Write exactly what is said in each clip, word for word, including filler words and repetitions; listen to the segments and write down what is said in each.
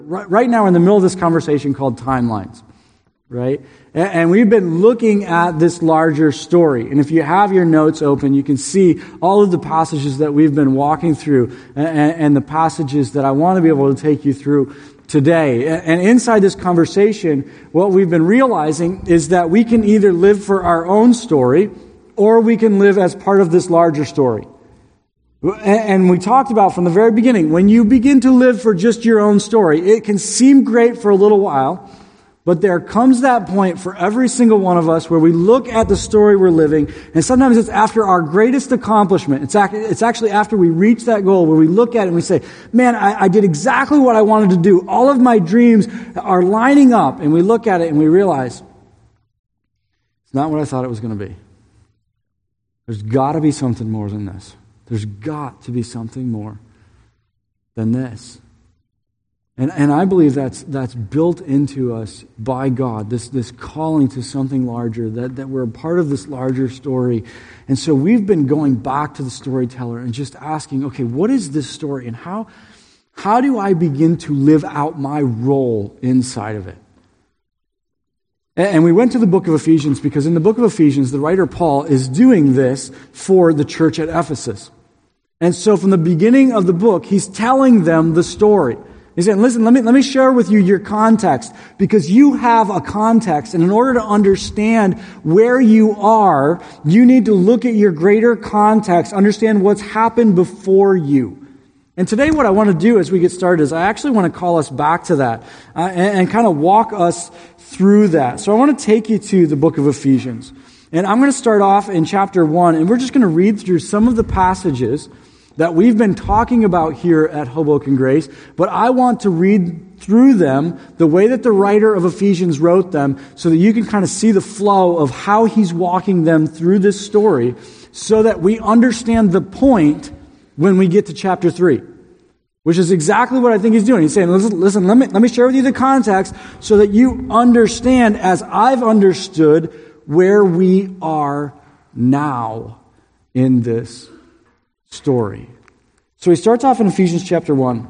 Right now, we're in the middle of this conversation called timelines, right? And we've been looking at this larger story. And if you have your notes open, you can see all of the passages that we've been walking through and the passages that I want to be able to take you through today. And inside this conversation, what we've been realizing is that we can either live for our own story or we can live as part of this larger story. And we talked about from the very beginning, when you begin to live for just your own story, it can seem great for a little while, but there comes that point for every single one of us where we look at the story we're living, and sometimes it's after our greatest accomplishment. It's it's actually after we reach that goal where we look at it and we say, man, I, I did exactly what I wanted to do. All of my dreams are lining up, and we look at it and we realize, it's not what I thought it was going to be. There's got to be something more than this. There's got to be something more than this. And and I believe that's that's built into us by God, this, this calling to something larger, that, that we're a part of this larger story. And so we've been going back to the storyteller and just asking, okay, what is this story? And how how do I begin to live out my role inside of it? And we went to the book of Ephesians because in the book of Ephesians, the writer Paul is doing this for the church at Ephesus. And so from the beginning of the book, he's telling them the story. He's saying, listen, let me, let me share with you your context, because you have a context. And in order to understand where you are, you need to look at your greater context, understand what's happened before you. And today what I want to do as we get started is I actually want to call us back to that uh, and, and kind of walk us through that. So I want to take you to the book of Ephesians. And I'm going to start off in chapter one, and we're just going to read through some of the passages that we've been talking about here at Hoboken Grace, but I want to read through them the way that the writer of Ephesians wrote them so that you can kind of see the flow of how he's walking them through this story so that we understand the point when we get to chapter three, which is exactly what I think he's doing. He's saying, listen, listen let me, let me share with you the context so that you understand, as I've understood, where we are now in this story. So he starts off in Ephesians chapter one.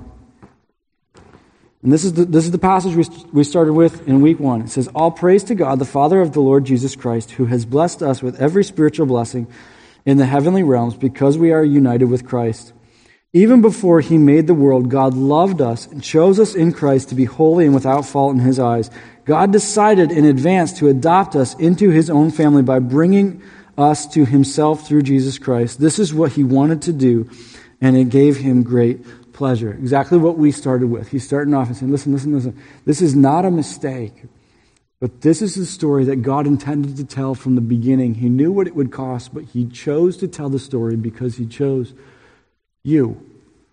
And this is the, this is the passage we, we started with in week one. It says, all praise to God, the Father of the Lord Jesus Christ, who has blessed us with every spiritual blessing in the heavenly realms because we are united with Christ. Even before he made the world, God loved us and chose us in Christ to be holy and without fault in his eyes. God decided in advance to adopt us into his own family by bringing us to himself through Jesus Christ. This is what he wanted to do, and it gave him great pleasure. Exactly what we started with. He's starting off and saying, listen, listen, listen. This is not a mistake, but this is the story that God intended to tell from the beginning. He knew what it would cost, but he chose to tell the story because he chose you.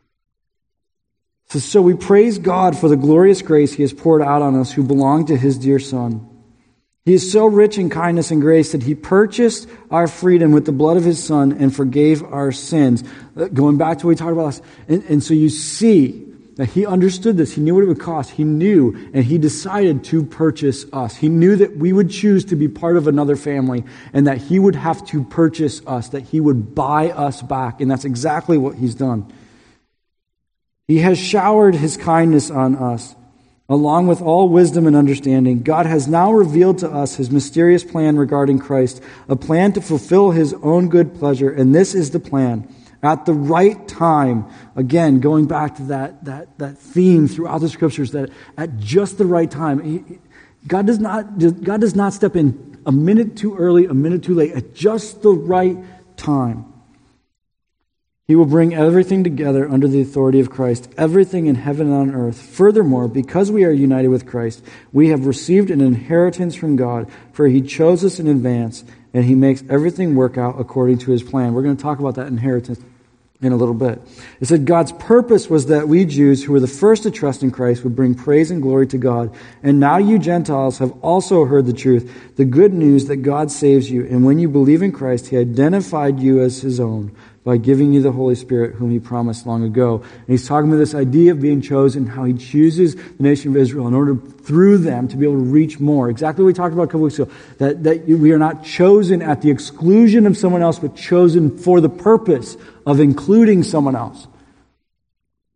So, so we praise God for the glorious grace he has poured out on us who belong to his dear Son. He is so rich in kindness and grace that he purchased our freedom with the blood of his Son and forgave our sins. Going back to what we talked about last. And, and so you see that he understood this. He knew what it would cost. He knew, and he decided to purchase us. He knew that we would choose to be part of another family and that he would have to purchase us, that he would buy us back. And that's exactly what he's done. He has showered his kindness on us. Along with all wisdom and understanding, God has now revealed to us his mysterious plan regarding Christ, a plan to fulfill his own good pleasure. And this is the plan. At the right time, again, going back to that, that, that theme throughout the scriptures, that at just the right time, he, God does not, God does not step in a minute too early, a minute too late, at just the right time. He will bring everything together under the authority of Christ, everything in heaven and on earth. Furthermore, because we are united with Christ, we have received an inheritance from God, for he chose us in advance, and he makes everything work out according to his plan. We're going to talk about that inheritance in a little bit. It said God's purpose was that we Jews, who were the first to trust in Christ, would bring praise and glory to God. And now you Gentiles have also heard the truth, the good news that God saves you. And when you believe in Christ, he identified you as his own by giving you the Holy Spirit whom he promised long ago. And he's talking about this idea of being chosen, how he chooses the nation of Israel in order through them to be able to reach more. Exactly what we talked about a couple weeks ago, that, that we are not chosen at the exclusion of someone else, but chosen for the purpose of including someone else.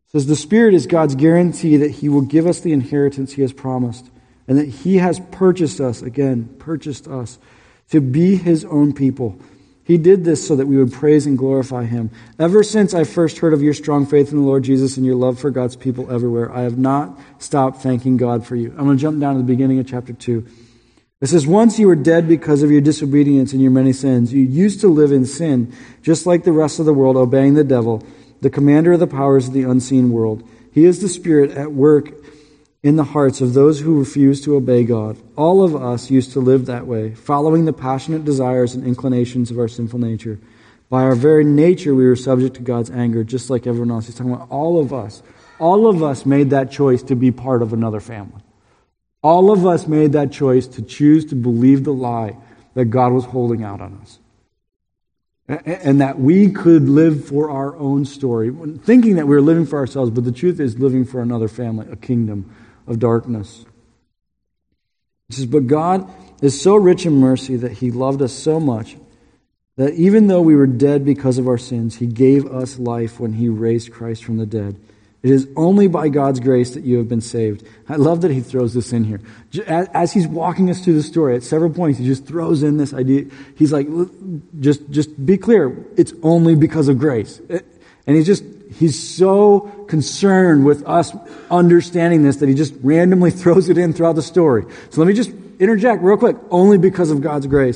says the Spirit is God's guarantee that He will give us the inheritance He has promised, and that He has purchased us, again, purchased us, to be His own people. He did this so that we would praise and glorify Him. Ever since I first heard of your strong faith in the Lord Jesus and your love for God's people everywhere, I have not stopped thanking God for you. I'm going to jump down to the beginning of chapter two. It says, once you were dead because of your disobedience and your many sins. You used to live in sin, just like the rest of the world, obeying the devil, the commander of the powers of the unseen world. He is the Spirit at work in the hearts of those who refuse to obey God. All of us used to live that way, following the passionate desires and inclinations of our sinful nature. By our very nature, we were subject to God's anger, just like everyone else. He's talking about all of us. All of us made that choice to be part of another family. All of us made that choice to choose to believe the lie that God was holding out on us. And that we could live for our own story, thinking that we were living for ourselves, but the truth is living for another family, a kingdom of darkness. It says, but God is so rich in mercy that He loved us so much that even though we were dead because of our sins, He gave us life when He raised Christ from the dead. It is only by God's grace that you have been saved. I love that He throws this in here. As He's walking us through the story, at several points, He just throws in this idea. He's like, just, just be clear, it's only because of grace. And He's just, He's so concerned with us understanding this that He just randomly throws it in throughout the story. So let me just interject real quick, only because of God's grace.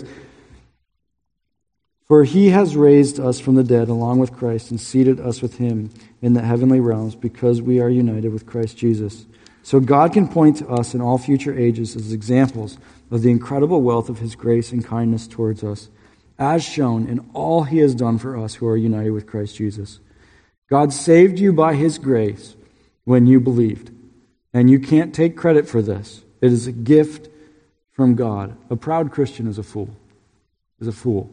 For He has raised us from the dead along with Christ and seated us with Him in the heavenly realms because we are united with Christ Jesus. So God can point to us in all future ages as examples of the incredible wealth of His grace and kindness towards us, as shown in all He has done for us who are united with Christ Jesus. God saved you by His grace when you believed, and you can't take credit for this. It is a gift from God. A proud Christian is a fool. Is a fool.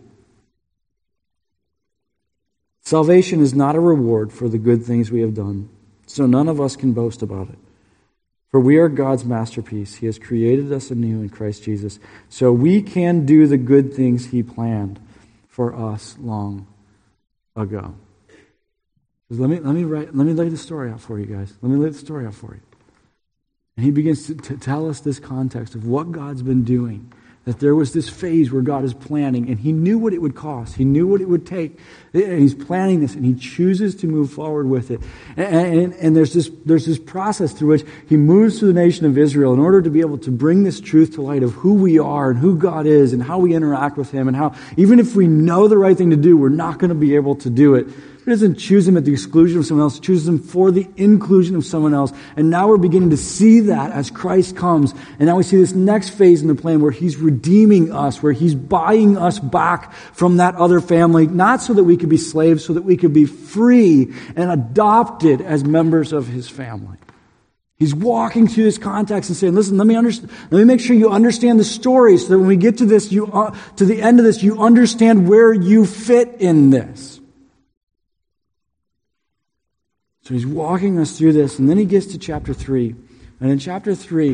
Salvation is not a reward for the good things we have done, so none of us can boast about it. For we are God's masterpiece. He has created us anew in Christ Jesus, so we can do the good things He planned for us long ago. Let me let me write. Let me lay the story out for you guys. Let me lay the story out for you. And he begins to, to tell us this context of what God's been doing. That there was this phase where God is planning, and He knew what it would cost. He knew what it would take. And He's planning this, and He chooses to move forward with it. And, and, and there's this there's this process through which He moves through the nation of Israel in order to be able to bring this truth to light of who we are and who God is and how we interact with Him and how, even if we know the right thing to do, we're not going to be able to do it. He doesn't choose Him at the exclusion of someone else. He chooses Him for the inclusion of someone else. And now we're beginning to see that as Christ comes. And now we see this next phase in the plan where He's redeeming us, where He's buying us back from that other family, not so that we could be slaves, so that we could be free and adopted as members of His family. He's walking through this context and saying, listen, let me understand, let me make sure you understand the story so that when we get to this, you, uh, to the end of this, you understand where you fit in this. So He's walking us through this, and then He gets to chapter three. And in chapter three,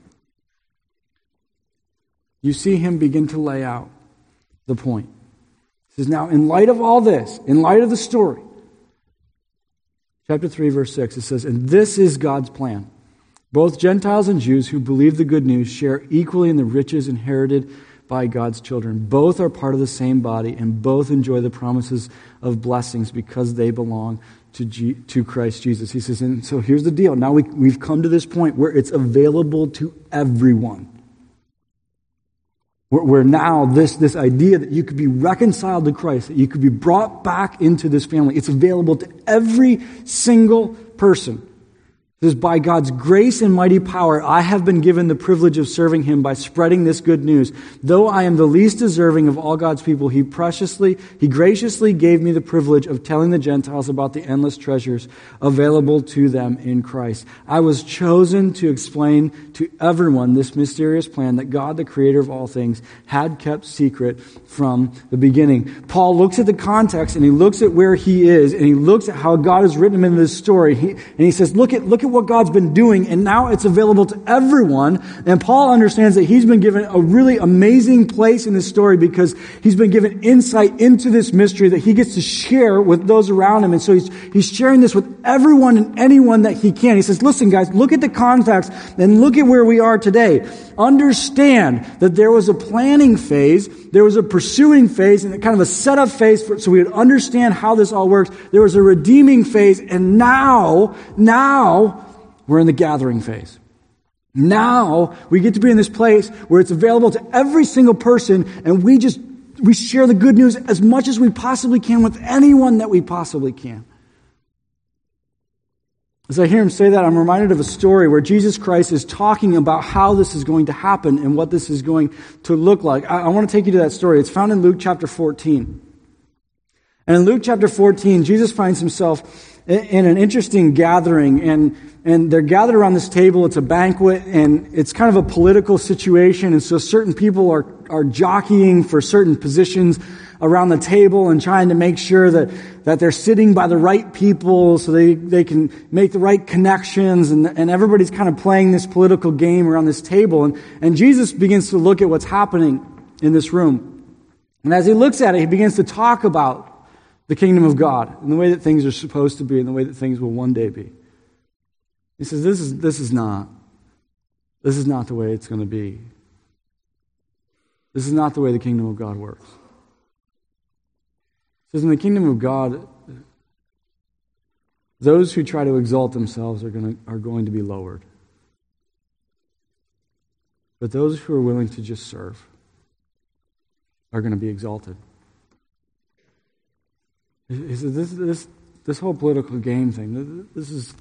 you see Him begin to lay out the point. He says, now, in light of all this, in light of the story, chapter three, verse six, it says, and this is God's plan. Both Gentiles and Jews who believe the good news share equally in the riches inherited by God's children. Both are part of the same body, and both enjoy the promises of blessings because they belong to G- to Christ Jesus. He says, and so here's the deal. Now we, we've come to this point where it's available to everyone. Where, where now this, this idea that you could be reconciled to Christ, that you could be brought back into this family, it's available to every single person. It says, by God's grace and mighty power, I have been given the privilege of serving Him by spreading this good news. Though I am the least deserving of all God's people, He preciously, He graciously gave me the privilege of telling the Gentiles about the endless treasures available to them in Christ. I was chosen to explain to everyone this mysterious plan that God, the creator of all things, had kept secret from the beginning. Paul looks at the context, and he looks at where he is, and he looks at how God has written him into this story. He, and he says, look at, look at what God's been doing, and now it's available to everyone. And Paul understands that he's been given a really amazing place in this story because he's been given insight into this mystery that he gets to share with those around him. And so he's, he's sharing this with everyone and anyone that he can. He says, listen guys, look at the context and look at where we are today. Understand that there was a planning phase, there was a pursuing phase, and kind of a setup phase for, so we would understand how this all works. There was a redeeming phase, and now, now, we're in the gathering phase. Now, we get to be in this place where it's available to every single person, and we just, we share the good news as much as we possibly can with anyone that we possibly can. As I hear him say that, I'm reminded of a story where Jesus Christ is talking about how this is going to happen and what this is going to look like. I, I want to take you to that story. It's found in Luke chapter fourteen. And in Luke chapter fourteen, Jesus finds himself in an interesting gathering, and, and they're gathered around this table. It's a banquet, and it's kind of a political situation, and so certain people are, are jockeying for certain positions around the table and trying to make sure that, that they're sitting by the right people so they, they can make the right connections, and, and everybody's kind of playing this political game around this table. And, and Jesus begins to look at what's happening in this room. And as he looks at it, he begins to talk about the kingdom of God and the way that things are supposed to be and the way that things will one day be. He says, this is, this is not, this is not the way it's going to be. This is not the way the kingdom of God works. He says, in the kingdom of God, those who try to exalt themselves are going to, are going to be lowered. But those who are willing to just serve are going to be exalted. He says, this, this, this whole political game thing, this is,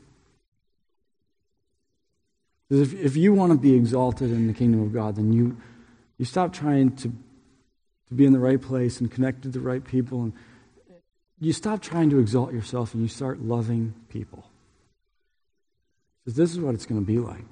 if, if you want to be exalted in the kingdom of God, then you, you stop trying to, to be in the right place and connect to the right people, and you stop trying to exalt yourself and you start loving people. He says, this is what it's going to be like.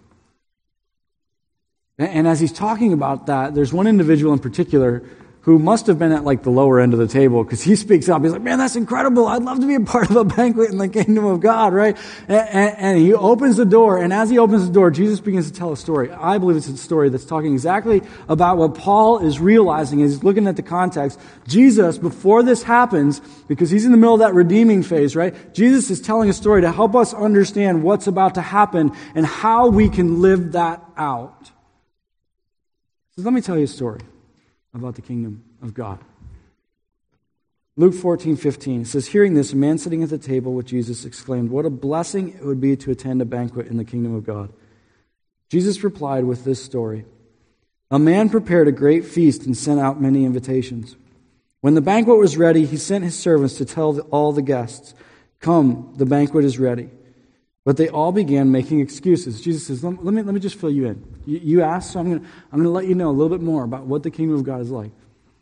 And, and as he's talking about that, there's one individual in particular who must have been at like the lower end of the table, because he speaks up. He's like, man, that's incredible. I'd love to be a part of a banquet in the kingdom of God, right? And, and, and he opens the door, and as he opens the door, Jesus begins to tell a story. I believe it's a story that's talking exactly about what Paul is realizing as he's looking at the context. Jesus, before this happens, because he's in the middle of that redeeming phase, right? Jesus is telling a story to help us understand what's about to happen and how we can live that out. So let me tell you a story about the kingdom of God. Luke fourteen fifteen says, hearing this, a man sitting at the table with Jesus exclaimed, what a blessing it would be to attend a banquet in the kingdom of God. Jesus replied with this story. A man prepared a great feast and sent out many invitations. When the banquet was ready, he sent his servants to tell all the guests, come, the banquet is ready. But they all began making excuses. Jesus says, let me, let me just fill you in. You, you asked, so I'm going to I'm going to let you know a little bit more about what the kingdom of God is like.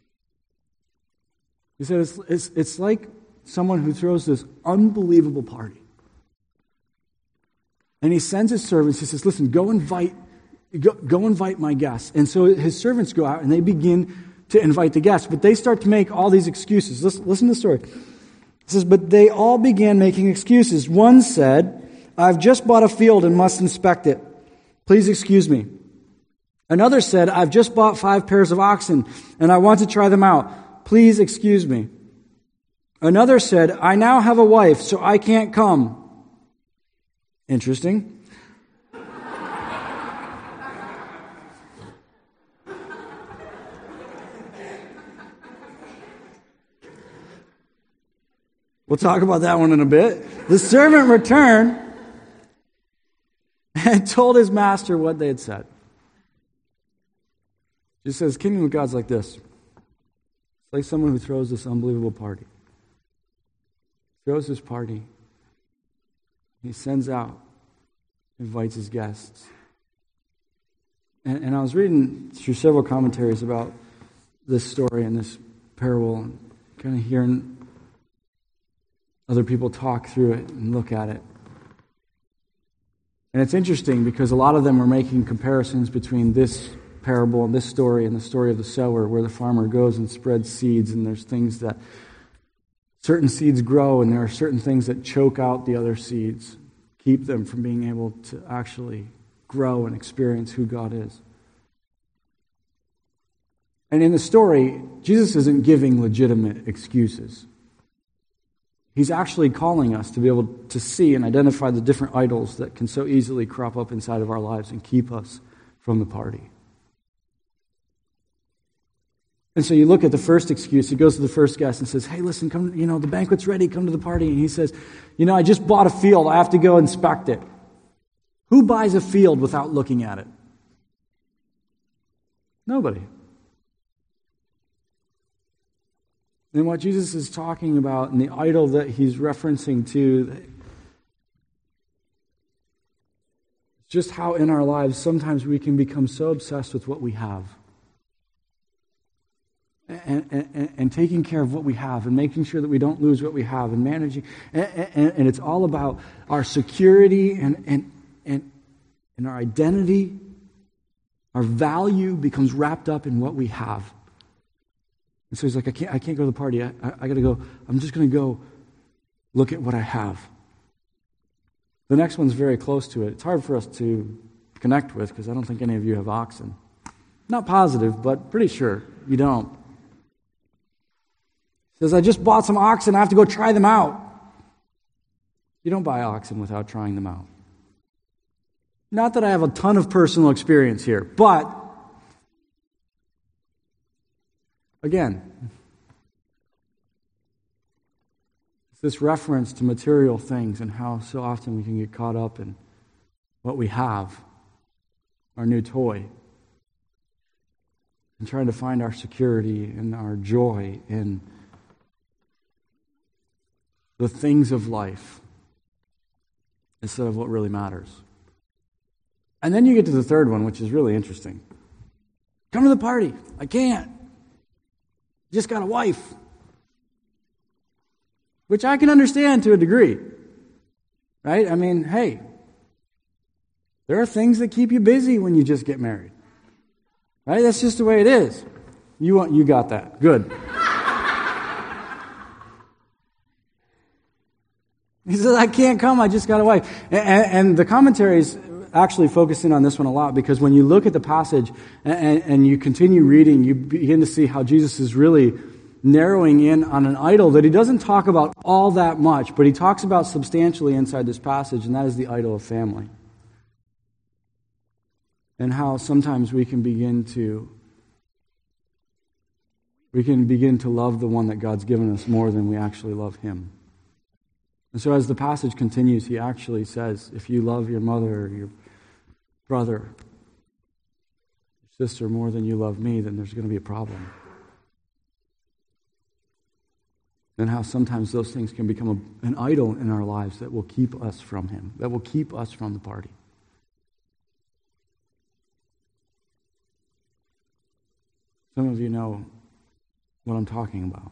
He said, it's, it's, it's like someone who throws this unbelievable party. And he sends his servants, he says, listen, go invite, go, go invite my guests. And so his servants go out and they begin to invite the guests. But they start to make all these excuses. Listen, listen to the story. It says, but they all began making excuses. One said, I've just bought a field and must inspect it. Please excuse me. Another said, I've just bought five pairs of oxen and I want to try them out. Please excuse me. Another said, I now have a wife, so I can't come. Interesting. We'll talk about that one in a bit. The servant returned and told his master what they had said. He says, kingdom of God's like this. It's like someone who throws this unbelievable party. Throws this party. He sends out, invites his guests. And, and I was reading through several commentaries about this story and this parable, and kind of hearing other people talk through it and look at it. And it's interesting because a lot of them are making comparisons between this parable and this story and the story of the sower, where the farmer goes and spreads seeds, and there's things that certain seeds grow, and there are certain things that choke out the other seeds, keep them from being able to actually grow and experience who God is. And in the story, Jesus isn't giving legitimate excuses. He's actually calling us to be able to see and identify the different idols that can so easily crop up inside of our lives and keep us from the party. And so you look at the first excuse. He goes to the first guest and says, hey, listen, come, you know, the banquet's ready. Come to the party. And he says, you know, I just bought a field. I have to go inspect it. Who buys a field without looking at it? Nobody. And what Jesus is talking about and the idol that he's referencing to, just how in our lives sometimes we can become so obsessed with what we have. And, and, and taking care of what we have and making sure that we don't lose what we have and managing. And, and, and it's all about our security and, and, and, and our identity. Our value becomes wrapped up in what we have. And so he's like, I can't, I can't go to the party. I, I, I got to go. I'm just going to go look at what I have. The next one's very close to it. It's hard for us to connect with because I don't think any of you have oxen. Not positive, but pretty sure you don't. He says, I just bought some oxen. I have to go try them out. You don't buy oxen without trying them out. Not that I have a ton of personal experience here, but again, it's this reference to material things and how so often we can get caught up in what we have, our new toy, and trying to find our security and our joy in the things of life instead of what really matters. And then you get to the third one, which is really interesting. Come to the party. I can't. Just got a wife. Which I can understand to a degree. Right? I mean, hey, there are things that keep you busy when you just get married. Right? That's just the way it is. You want, you got that. Good. He says, I can't come, I just got a wife. And, and the commentaries actually focus in on this one a lot because when you look at the passage and, and you continue reading, you begin to see how Jesus is really narrowing in on an idol that he doesn't talk about all that much, but he talks about substantially inside this passage, and that is the idol of family. And how sometimes we can begin to we can begin to love the one that God's given us more than we actually love him. And so as the passage continues, he actually says, if you love your mother or your brother, your sister more than you love me, then there's going to be a problem. And how sometimes those things can become a, an idol in our lives that will keep us from him, that will keep us from the party. Some of you know what I'm talking about.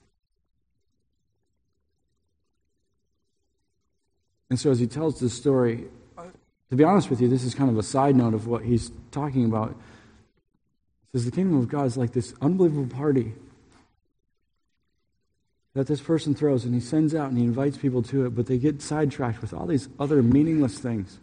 And so as he tells this story, to be honest with you, this is kind of a side note of what he's talking about. He says the kingdom of God is like this unbelievable party that this person throws, and he sends out and he invites people to it, but they get sidetracked with all these other meaningless things.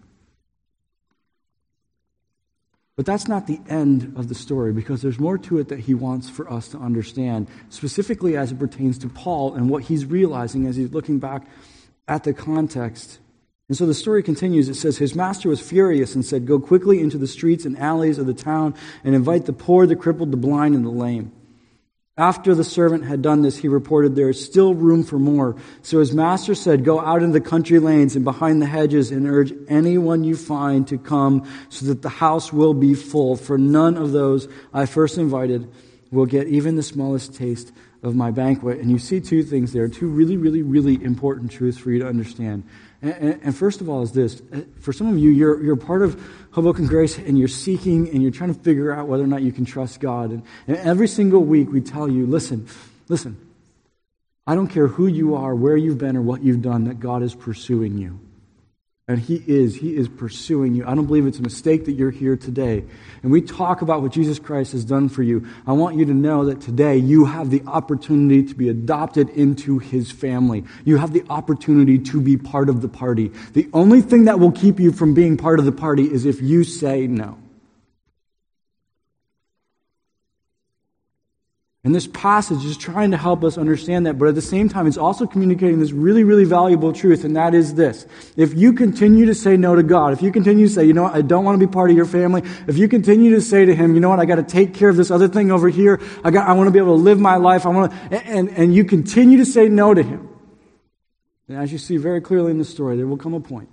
But that's not the end of the story, because there's more to it that he wants for us to understand, specifically as it pertains to Paul and what he's realizing as he's looking back at the context. And so the story continues. It says, his master was furious and said, go quickly into the streets and alleys of the town and invite the poor, the crippled, the blind, and the lame. After the servant had done this, he reported, there is still room for more. So his master said, go out into the country lanes and behind the hedges and urge anyone you find to come so that the house will be full. For none of those I first invited will get even the smallest taste of my banquet. And you see two things there, two really, really, really important truths for you to understand. And, and, and first of all is this. For some of you, you're, you're part of Hoboken Grace and you're seeking and you're trying to figure out whether or not you can trust God. And, and every single week we tell you, listen, listen, I don't care who you are, where you've been, or what you've done, that God is pursuing you. And He is. He is pursuing you. I don't believe it's a mistake that you're here today. And we talk about what Jesus Christ has done for you. I want you to know that today you have the opportunity to be adopted into His family. You have the opportunity to be part of the party. The only thing that will keep you from being part of the party is if you say no. And this passage is trying to help us understand that, but at the same time, it's also communicating this really, really valuable truth, and that is this. If you continue to say no to God, if you continue to say, you know what, I don't want to be part of your family, if you continue to say to Him, you know what, I got to take care of this other thing over here, I got, I want to be able to live my life, I want to, and, and you continue to say no to Him, and as you see very clearly in the story, there will come a point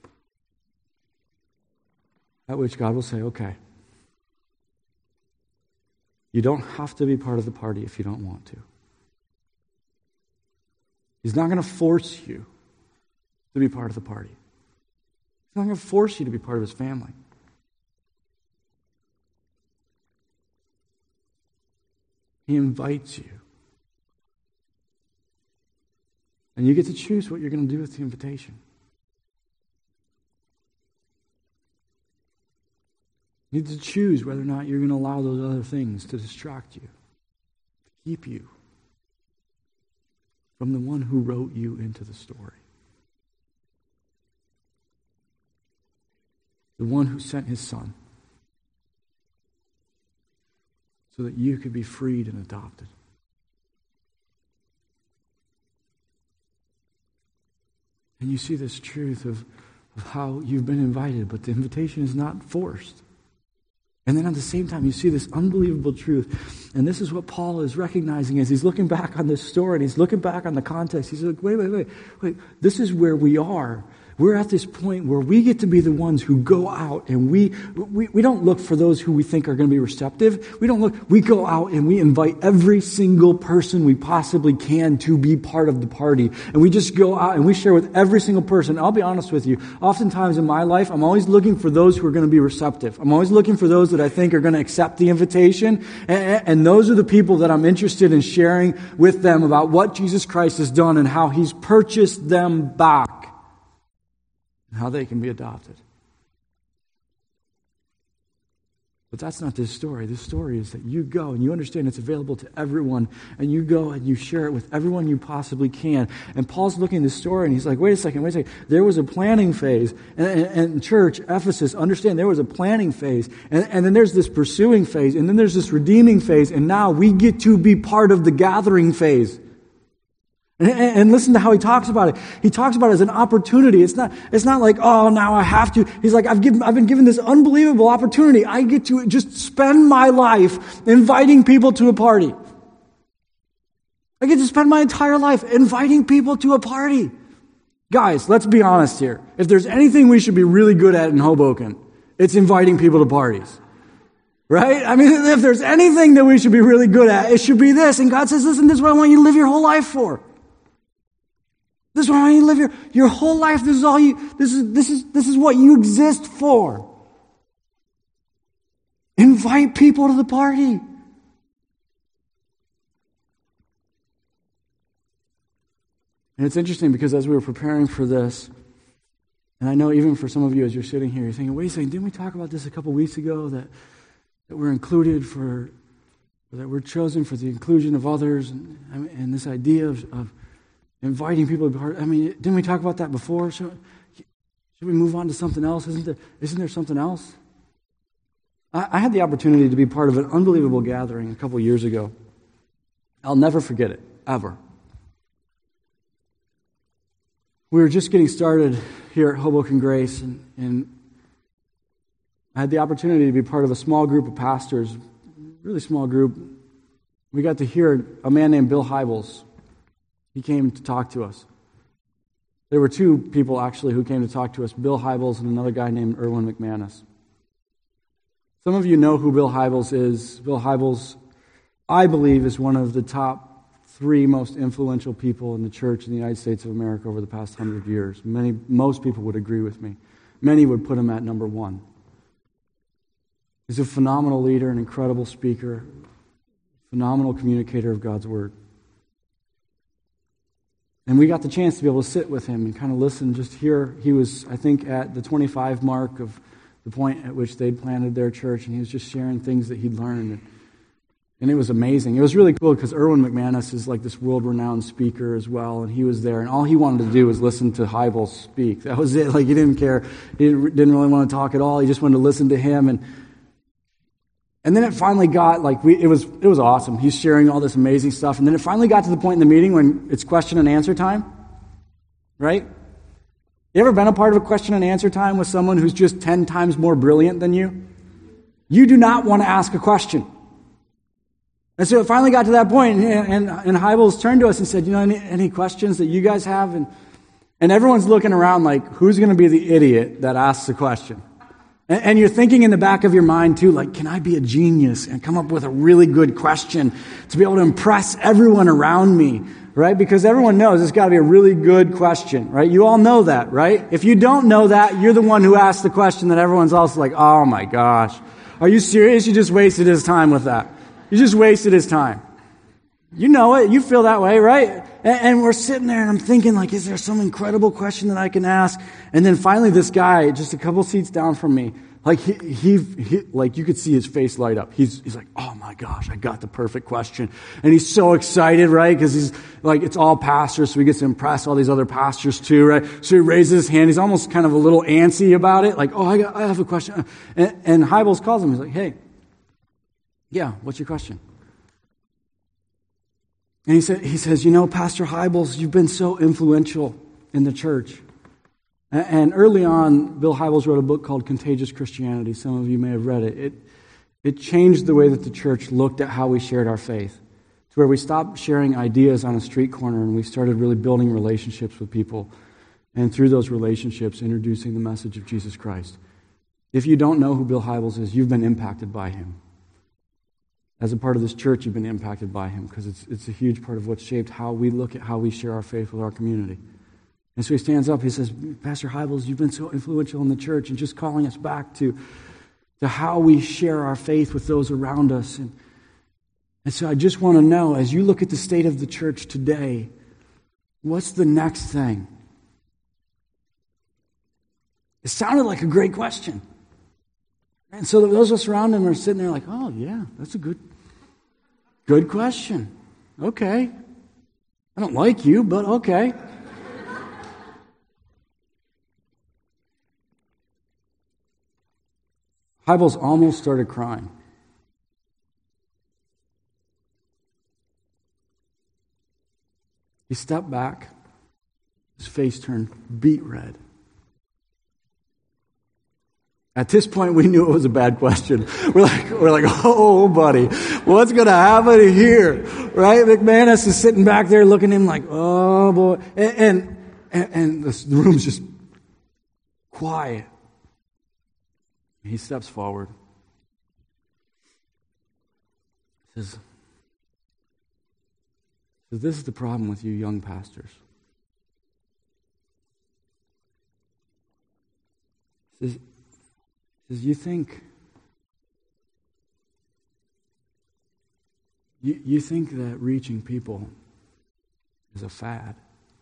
at which God will say, okay, you don't have to be part of the party if you don't want to. He's not going to force you to be part of the party. He's not going to force you to be part of His family. He invites you. And you get to choose what you're going to do with the invitation. You need to choose whether or not you're going to allow those other things to distract you, to keep you from the one who wrote you into the story. The one who sent His Son so that you could be freed and adopted. And you see this truth of, of how you've been invited, but the invitation is not forced. And then at the same time, you see this unbelievable truth. And this is what Paul is recognizing as he's looking back on this story, and he's looking back on the context. He's like, wait, wait, wait, wait. This is where we are. We're at this point where we get to be the ones who go out and we, we, we don't look for those who we think are going to be receptive. We don't look, we go out and we invite every single person we possibly can to be part of the party. And we just go out and we share with every single person. I'll be honest with you. Oftentimes in my life, I'm always looking for those who are going to be receptive. I'm always looking for those that I think are going to accept the invitation. And, and those are the people that I'm interested in sharing with them about what Jesus Christ has done and how He's purchased them back. And how they can be adopted. But that's not this story. This story is that you go and you understand it's available to everyone, and you go and you share it with everyone you possibly can. And Paul's looking at this story and he's like, wait a second, wait a second. There was a planning phase. And, and, and church, Ephesus, understand there was a planning phase. And, and then there's this pursuing phase. And then there's this redeeming phase. And now we get to be part of the gathering phase. And listen to how he talks about it. He talks about it as an opportunity. It's not, it's not like, oh, now I have to. He's like, I've given, I've been given this unbelievable opportunity. I get to just spend my life inviting people to a party. I get to spend my entire life inviting people to a party. Guys, let's be honest here. If there's anything we should be really good at in Hoboken, it's inviting people to parties. Right? I mean, if there's anything that we should be really good at, it should be this. And God says, listen, this is what I want you to live your whole life for. This is what I want you to live your, your whole life. This is all you, this is, this is, this is what you exist for. Invite people to the party. And it's interesting because as we were preparing for this, and I know even for some of you as you're sitting here, you're thinking, wait a second, didn't we talk about this a couple weeks ago, that, that we're included for, that we're chosen for the inclusion of others, and, and this idea of, of inviting people to be part. I mean, didn't we talk about that before? Should, should we move on to something else? Isn't there, isn't there something else? I, I had the opportunity to be part of an unbelievable gathering a couple years ago. I'll never forget it, ever. We were just getting started here at Hoboken Grace, and, and I had the opportunity to be part of a small group of pastors, really small group. We got to hear a man named Bill Hybels. He came to talk to us. There were two people, actually, who came to talk to us, Bill Hybels and another guy named Erwin McManus. Some of you know who Bill Hybels is. Bill Hybels, I believe, is one of the top three most influential people in the church in the United States of America over the past hundred years. Many, most people would agree with me. Many would put him at number one. He's a phenomenal leader, an incredible speaker, phenomenal communicator of God's Word. And we got the chance to be able to sit with him and kind of listen, just hear. He was, I think, at the twenty-five mark of the point at which they'd planted their church, and he was just sharing things that he'd learned. And, and it was amazing. It was really cool because Erwin McManus is like this world-renowned speaker as well, and he was there, and all he wanted to do was listen to Hybels speak. That was it. Like, he didn't care. He didn't, didn't really want to talk at all. He just wanted to listen to him. And And then it finally got, like, we, it was it was awesome. He's sharing all this amazing stuff. And then it finally got to the point in the meeting when it's question and answer time, right? You ever been a part of a question and answer time with someone who's just ten times more brilliant than you? You do not want to ask a question. And so it finally got to that point, and, and, and Hybels turned to us and said, you know, any, any questions that you guys have? And, and everyone's looking around like, who's going to be the idiot that asks a question? And, and you're thinking in the back of your mind, too, like, can I be a genius and come up with a really good question to be able to impress everyone around me, right? Because everyone knows it's got to be a really good question, right? You all know that, right? If you don't know that, you're the one who asked the question that everyone's also like, oh my gosh, are you serious? You just wasted his time with that. You just wasted his time. You know it. You feel that way, right? And, and we're sitting there and I'm thinking, like, is there some incredible question that I can ask? And then finally this guy, just a couple seats down from me, like he, he, he like you could see his face light up. He's, he's like, oh my gosh, I got the perfect question. And he's so excited, right? Because he's like, it's all pastors, so he gets to impress all these other pastors too, right? So he raises his hand. He's almost kind of a little antsy about it. Like, oh, I, got, I have a question. And, and Hybels calls him. He's like, hey, yeah, what's your question? And he said, he says, you know, Pastor Hybels, you've been so influential in the church. And, and early on, Bill Hybels wrote a book called Contagious Christianity. Some of you may have read it. It, it changed the way that the church looked at how we shared our faith, to where we stopped sharing ideas on a street corner and we started really building relationships with people. And through those relationships, introducing the message of Jesus Christ. If you don't know who Bill Hybels is, you've been impacted by him. As a part of this church, you've been impacted by him because it's it's a huge part of what's shaped how we look at how we share our faith with our community. And so he stands up, he says, Pastor Hybels, you've been so influential in the church and just calling us back to, to how we share our faith with those around us. And, and so I just want to know, as you look at the state of the church today, what's the next thing? It sounded like a great question. And so those of us around him are sitting there like, oh, yeah, that's a good, good question. Okay. I don't like you, but okay. Hybels almost started crying. He stepped back. His face turned beet red. At this point, we knew it was a bad question. We're like, we're like, oh, buddy, what's going to happen here? Right? McManus is sitting back there looking at him like, oh, boy. And, and, and the room's just quiet. He steps forward. He says, this is the problem with you young pastors. He says, Because you think you, you think that reaching people is a fad.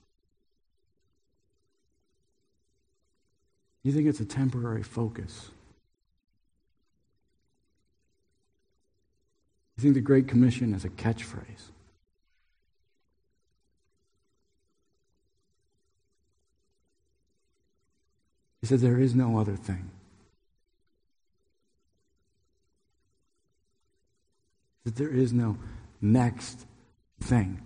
You think it's a temporary focus. You think the Great Commission is a catchphrase. He said there is no other thing. That there is no next thing.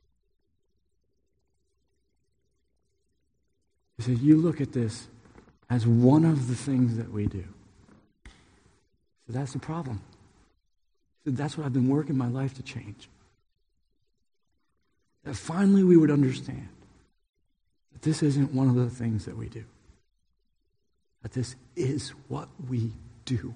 He said, you look at this as one of the things that we do. So that's the problem. He said, that's what I've been working my life to change. That finally we would understand that this isn't one of the things that we do. That this is what we do.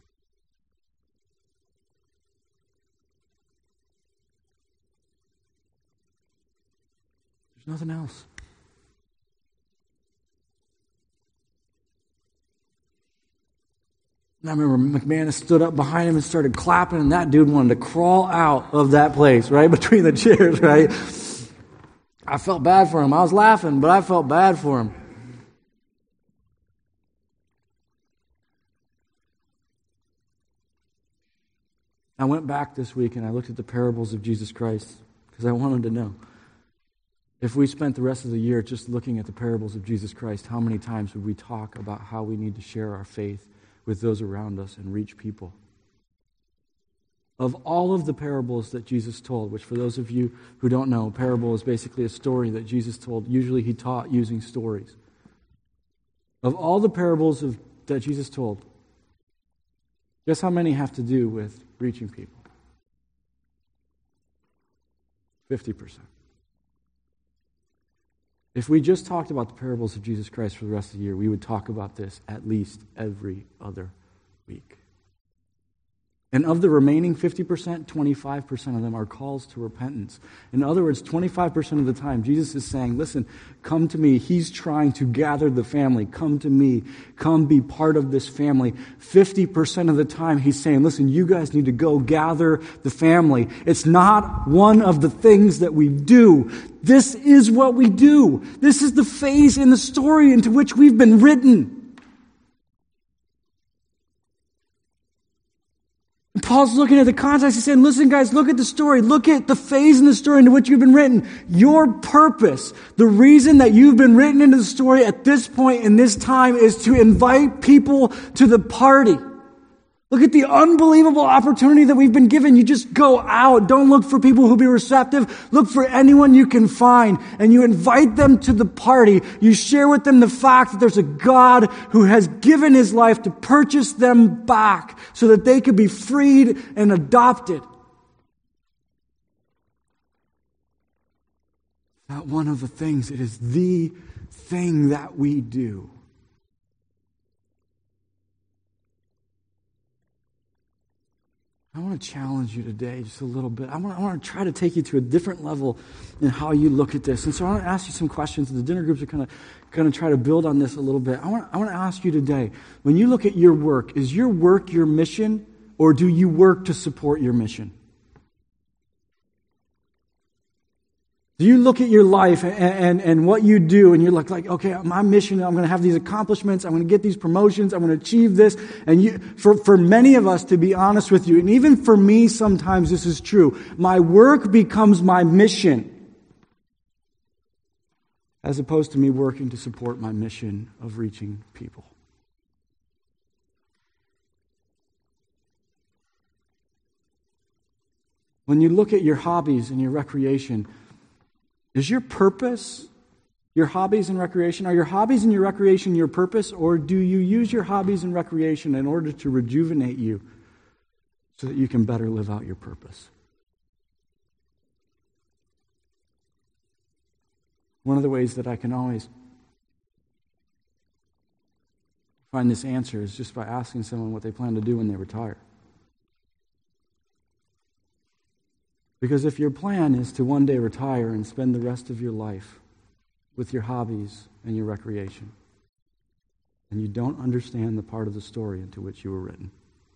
There's nothing else. And I remember McManus stood up behind him and started clapping, and that dude wanted to crawl out of that place, right, between the chairs, right? I felt bad for him. I was laughing, but I felt bad for him. I went back this week and I looked at the parables of Jesus Christ because I wanted to know. If we spent the rest of the year just looking at the parables of Jesus Christ, how many times would we talk about how we need to share our faith with those around us and reach people? of all of the parables that Jesus told, which for those of you who don't know, parable is basically a story that Jesus told. Usually he taught using stories. Of all the parables of, that Jesus told, guess how many have to do with reaching people? fifty percent. If we just talked about the parables of Jesus Christ for the rest of the year, we would talk about this at least every other week. And of the remaining fifty percent, twenty-five percent of them are calls to repentance. In other words, twenty-five percent of the time, Jesus is saying, listen, come to me. He's trying to gather the family. Come to me. Come be part of this family. fifty percent of the time, he's saying, listen, you guys need to go gather the family. It's not one of the things that we do. This is what we do. This is the phase in the story into which we've been written. Paul's looking at the context. He's saying, listen, guys, look at the story. Look at the phase in the story into which you've been written. Your purpose, the reason that you've been written into the story at this point in this time is to invite people to the party. Look at the unbelievable opportunity that we've been given. You just go out. Don't look for people who'll be receptive. Look for anyone you can find, and you invite them to the party. You share with them the fact that there's a God who has given his life to purchase them back so that they could be freed and adopted. Not one of the things. It is the thing that we do. I want to challenge you today just a little bit. I want, I want to try to take you to a different level in how you look at this. And so I want to ask you some questions. The dinner groups are kind of going to try to build on this a little bit. I want, I want to ask you today, when you look at your work, is your work your mission, or do you work to support your mission? Do you look at your life and, and, and what you do, and you're like, like, okay, my mission, I'm going to have these accomplishments, I'm going to get these promotions, I'm going to achieve this. And you, for, for many of us, to be honest with you, and even for me sometimes this is true, my work becomes my mission, as opposed to me working to support my mission of reaching people. When you look at your hobbies and your recreation, is your purpose your hobbies and recreation? Are your hobbies and your recreation your purpose, or do you use your hobbies and recreation in order to rejuvenate you so that you can better live out your purpose? One of the ways that I can always find this answer is just by asking someone what they plan to do when they retire. Because if your plan is to one day retire and spend the rest of your life with your hobbies and your recreation, then you don't understand the part of the story into which you were written.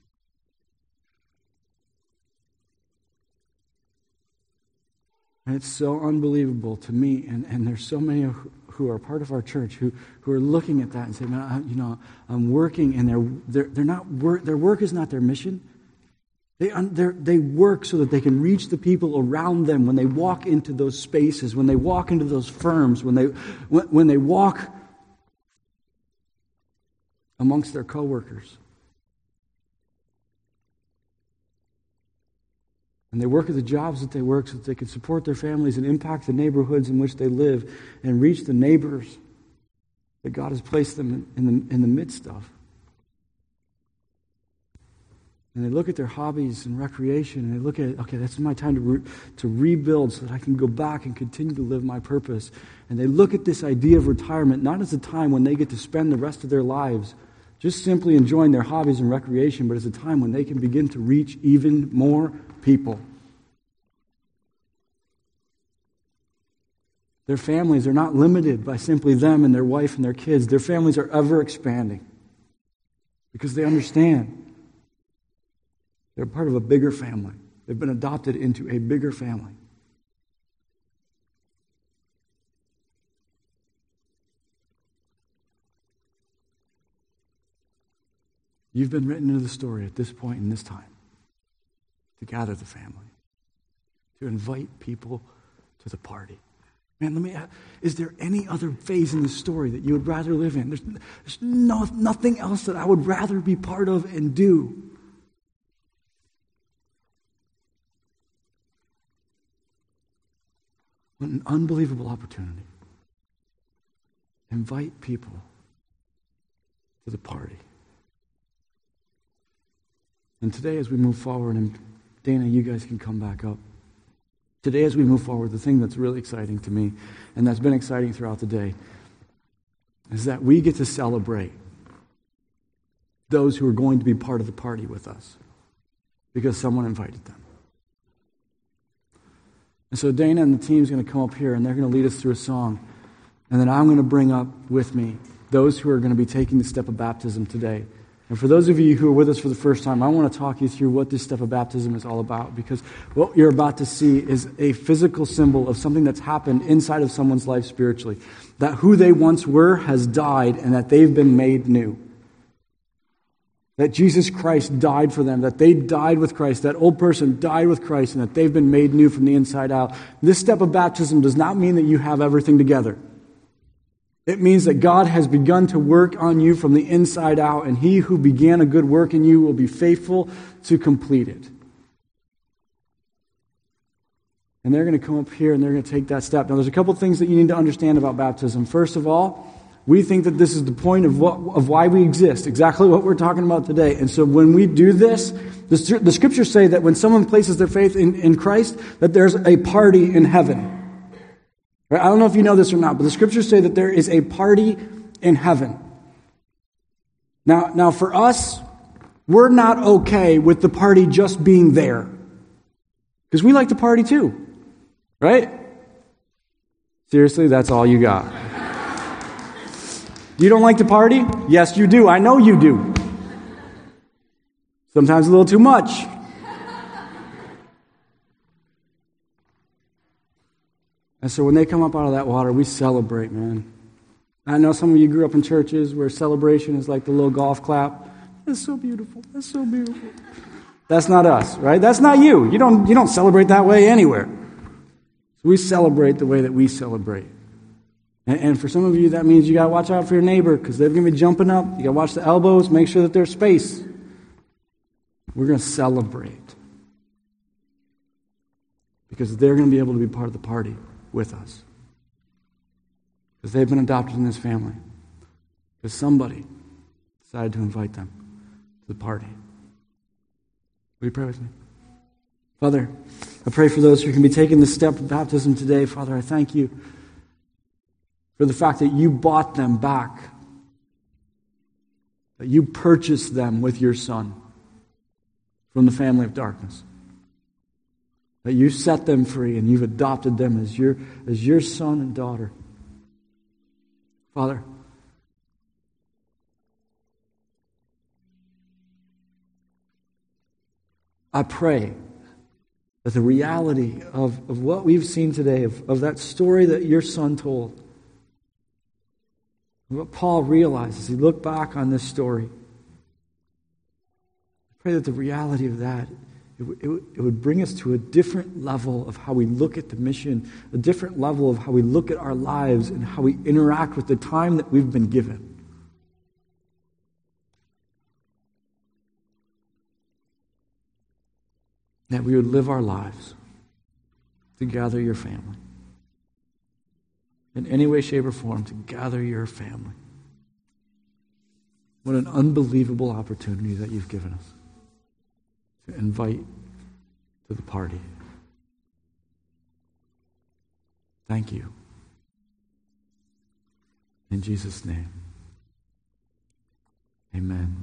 And it's so unbelievable to me, and, and there's so many who are part of our church who, who are looking at that and saying, man, I, you know, I'm working, and they're, they're, they're not work, their work is not their mission. They, they work so that they can reach the people around them when they walk into those spaces, when they walk into those firms, when they, when, when they walk amongst their coworkers. And they work at the jobs that they work so that they can support their families and impact the neighborhoods in which they live and reach the neighbors that God has placed them in the, in the midst of. And they look at their hobbies and recreation, and they look at, okay, that's my time to re- to rebuild so that I can go back and continue to live my purpose. And they look at this idea of retirement not as a time when they get to spend the rest of their lives just simply enjoying their hobbies and recreation, but as a time when they can begin to reach even more people. Their families are not limited by simply them and their wife and their kids. Their families are ever expanding because they understand they're part of a bigger family. They've been adopted into a bigger family. You've been written into the story at this point in this time to gather the family, to invite people to the party. Man, let me ask, is there any other phase in the story that you would rather live in? There's, there's no, nothing else that I would rather be part of and do. What an unbelievable opportunity. Invite people to the party. And today as we move forward, and Dana, you guys can come back up. Today as we move forward, the thing that's really exciting to me, and that's been exciting throughout the day, is that we get to celebrate those who are going to be part of the party with us because someone invited them. And so Dana and the team's going to come up here, and they're going to lead us through a song. And then I'm going to bring up with me those who are going to be taking the step of baptism today. And for those of you who are with us for the first time, I want to talk you through what this step of baptism is all about, because what you're about to see is a physical symbol of something that's happened inside of someone's life spiritually. That who they once were has died, and that they've been made new. That Jesus Christ died for them, that they died with Christ, that old person died with Christ, and that they've been made new from the inside out. This step of baptism does not mean that you have everything together. It means that God has begun to work on you from the inside out, and He who began a good work in you will be faithful to complete it. And they're going to come up here and they're going to take that step. Now, there's a couple things that you need to understand about baptism. First of all, we think that this is the point of what of why we exist, exactly what we're talking about today. And so when we do this, the, the scriptures say that when someone places their faith in, in Christ, that there's a party in heaven. Right? I don't know if you know this or not, but the scriptures say that there is a party in heaven. Now, now for us, we're not okay with the party just being there. Because we like to party too. Right? Seriously, that's all you got. You don't like to party? Yes, you do. I know you do. Sometimes a little too much. And so when they come up out of that water, we celebrate, man. I know some of you grew up in churches where celebration is like the little golf clap. That's so beautiful. That's so beautiful. That's not us, right? That's not you. You don't, you don't celebrate that way anywhere. So we celebrate the way that we celebrate. And for some of you, that means you got to watch out for your neighbor because they're going to be jumping up. You got to watch the elbows, make sure that there's space. We're going to celebrate because they're going to be able to be part of the party with us because they've been adopted in this family because somebody decided to invite them to the party. Will you pray with me? Father, I pray for those who can be taking the step of baptism today. Father, I thank you for the fact that you bought them back, that you purchased them with your Son from the family of darkness, that you set them free and you've adopted them as your, as your son and daughter. Father, I pray that the reality of, of what we've seen today, of, of that story that your Son told, what Paul realized as he looked back on this story, I pray that the reality of that, it, it, it would bring us to a different level of how we look at the mission, a different level of how we look at our lives and how we interact with the time that we've been given. That we would live our lives to gather your family. In any way, shape, or form, to gather your family. What an unbelievable opportunity that you've given us to invite to the party. Thank you. In Jesus' name, amen.